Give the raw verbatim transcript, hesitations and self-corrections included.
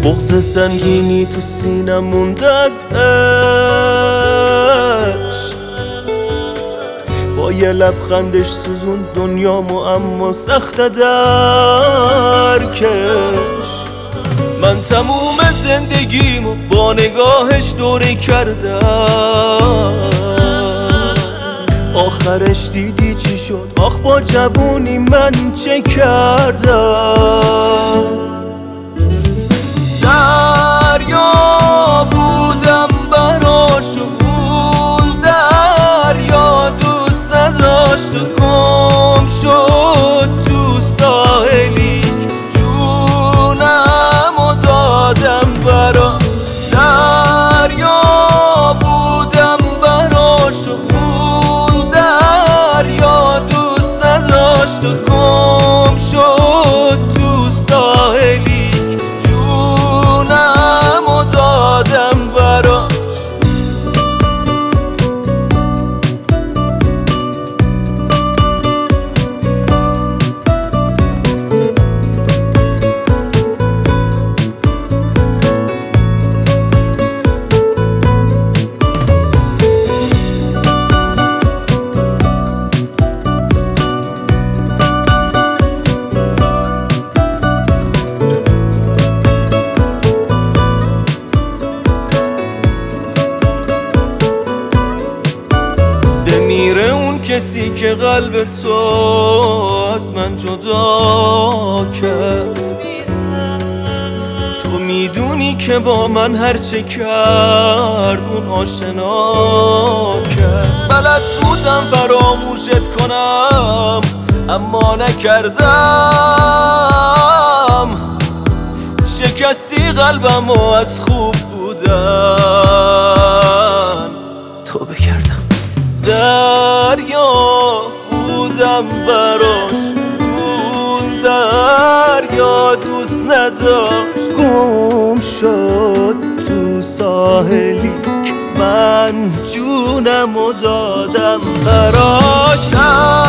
بغض سنگینی تو سینم مونده از عشق، با یه لبخندش سوزون دنیامو اما سخت درکش. من تموم زندگیمو با نگاهش دوره کردم، آخرش دیدی چی شد؟ آخ با جوونی من چه کردم؟ دریا بودم براش و اون دریا دوست نداشت و گم شد تو ساحلی که جونم و دادم براش. دریا بودم براش و اون دریا دوست نداشت و گم شد تو ساحلی دادم براش. کسی که قلب تو از من جدا کرد، تو میدونی که با من هرچه کرد اون آشنا کرد. بلد بودم فراموشت کنم اما نکردم، شکستی قلبم و از خوب بودن توبه کردم. دریا بودم براش اون دریا دوست نداشت، گم شد تو ساحلی که من جونم و دادم براش.